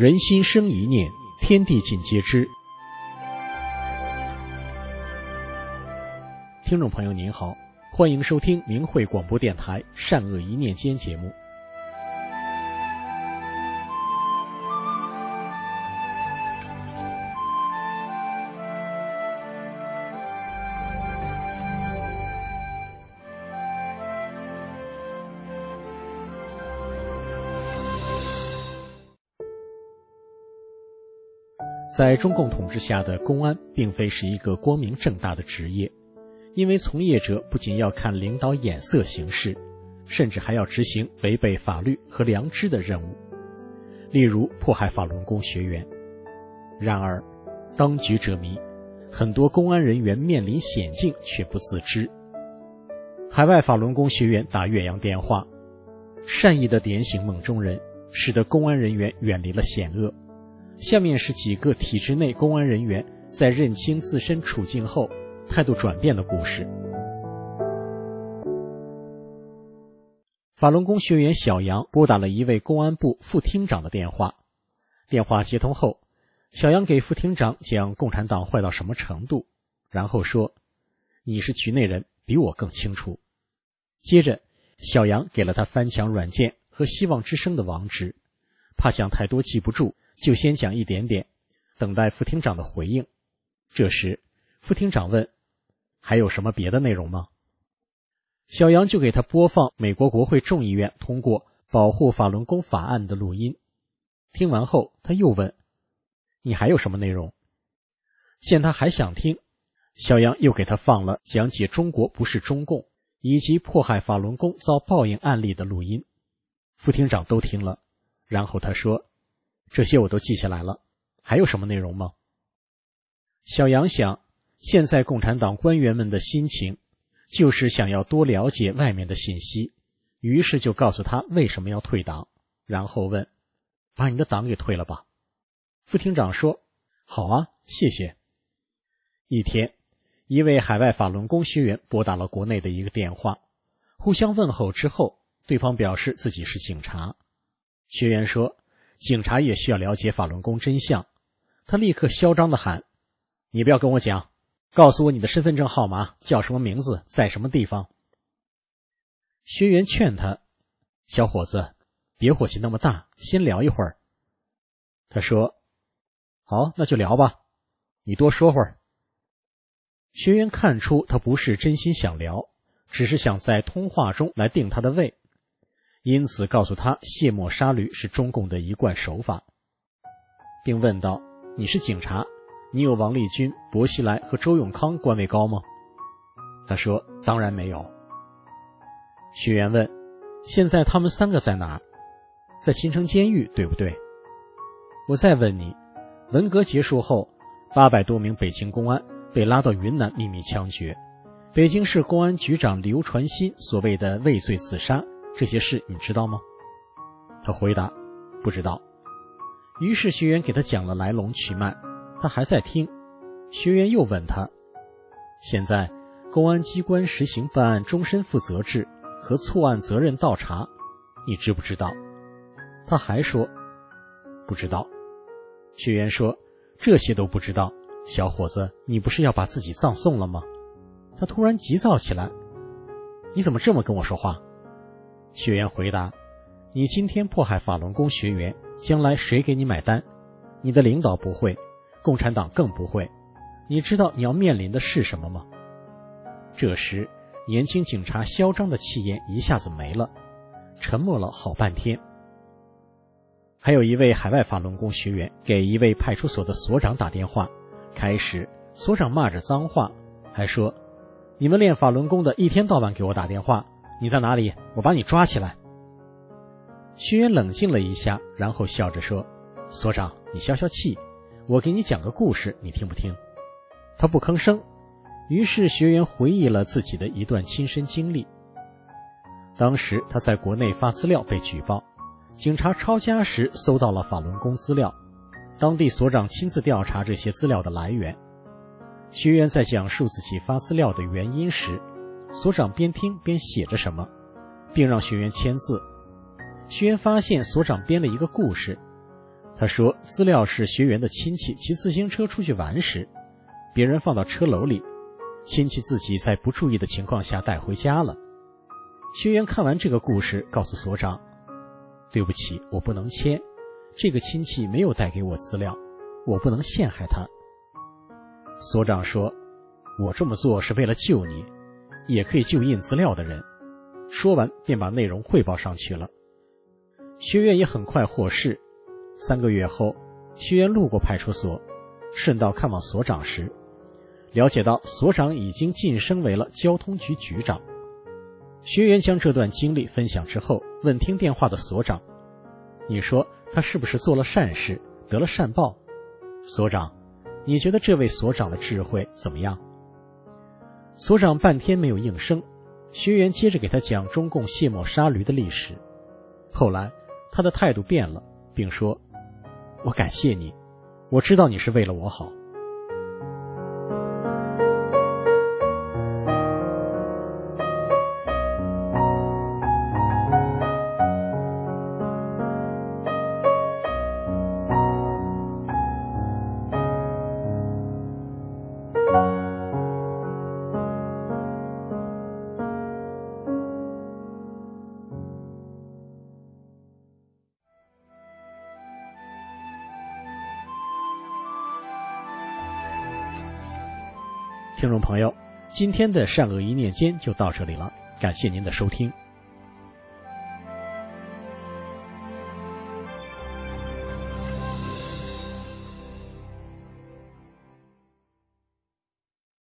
人心生一念，天地尽皆知。听众朋友您好，欢迎收听明慧广播电台善恶一念间节目。在中共统治下的公安并非是一个光明正大的职业，因为从业者不仅要看领导眼色行事，甚至还要执行违背法律和良知的任务，例如迫害法轮功学员。然而当局者迷，很多公安人员面临险境却不自知。海外法轮功学员打越洋电话，善意的点醒梦中人，使得公安人员远离了险恶。下面是几个体制内公安人员在认清自身处境后态度转变的故事。法轮功学员小杨拨打了一位公安部副厅长的电话，电话接通后，小杨给副厅长讲共产党坏到什么程度，然后说：“你是局内人，比我更清楚。”接着小杨给了他翻墙软件和希望之声的网址，怕想太多记不住，就先讲一点点，等待副厅长的回应。这时副厅长问：“还有什么别的内容吗？”小杨就给他播放美国国会众议院通过保护法轮功法案的录音。听完后他又问：“你还有什么内容？”见他还想听，小杨又给他放了讲解中国不是中共以及迫害法轮功遭报应案例的录音。副厅长都听了，然后他说：“这些我都记下来了，还有什么内容吗？”小杨想，现在共产党官员们的心情就是想要多了解外面的信息，于是就告诉他为什么要退党，然后问：“把你的党给退了吧。”副厅长说：“好啊，谢谢。”一天，一位海外法轮功学员拨打了国内的一个电话，互相问候之后，对方表示自己是警察。学员说：“警察也需要了解法轮功真相。”他立刻嚣张地喊：“你不要跟我讲，告诉我你的身份证号码，叫什么名字，在什么地方。”学员劝他：“小伙子，别火气那么大，先聊一会儿。”他说：“好，那就聊吧，你多说会儿。”学员看出他不是真心想聊，只是想在通话中来定他的位，因此告诉他卸磨杀驴是中共的一贯手法，并问道：“你是警察，你有王立军、薄熙来和周永康官位高吗？”他说：“当然没有。”学员问：“现在他们三个在哪儿？在秦城监狱，对不对？”我再问你，文革结束后，800多名北京公安被拉到云南秘密枪决，北京市公安局长刘传新所谓的畏罪自杀，这些事你知道吗？他回答：“不知道。”于是学员给他讲了来龙去脉，他还在听。学员又问他：“现在公安机关实行办案终身负责制和错案责任倒查，你知不知道？”他还说：“不知道。”学员说：“这些都不知道，小伙子，你不是要把自己葬送了吗？”他突然急躁起来：“你怎么这么跟我说话？”学员回答：“你今天迫害法轮功学员，将来谁给你买单？你的领导不会，共产党更不会。你知道你要面临的是什么吗？”这时年轻警察嚣张的气焰一下子没了，沉默了好半天。还有一位海外法轮功学员给一位派出所的所长打电话，开始所长骂着脏话，还说：“你们练法轮功的一天到晚给我打电话，你在哪里？我把你抓起来。”学员冷静了一下，然后笑着说：“所长，你消消气，我给你讲个故事，你听不听？”他不吭声，于是学员回忆了自己的一段亲身经历。当时他在国内发资料被举报，警察抄家时搜到了法轮功资料，当地所长亲自调查这些资料的来源。学员在讲述自己发资料的原因时，所长边听边写着什么，并让学员签字。学员发现所长编了一个故事， 他说资料是学员的亲戚骑自行车出去玩时，别人放到车篓里，亲戚自己在不注意的情况下带回家了。学员看完这个故事，告诉所长，对不起，我不能签，这个亲戚没有带给我资料，我不能陷害他。所长说，我这么做是为了救你，也可以救印资料的人。说完便把内容汇报上去了。学员也很快获释。3个月后，学员路过派出所，顺道看望所长时，了解到所长已经晋升为了交通局局长。学员将这段经历分享之后，问听电话的所长，你说他是不是做了善事，得了善报？所长，你觉得这位所长的智慧怎么样？所长半天没有应声。学员接着给他讲中共卸磨杀驴的历史。后来他的态度变了，并说，我感谢你，我知道你是为了我好。听众朋友，今天的善恶一念间就到这里了，感谢您的收听。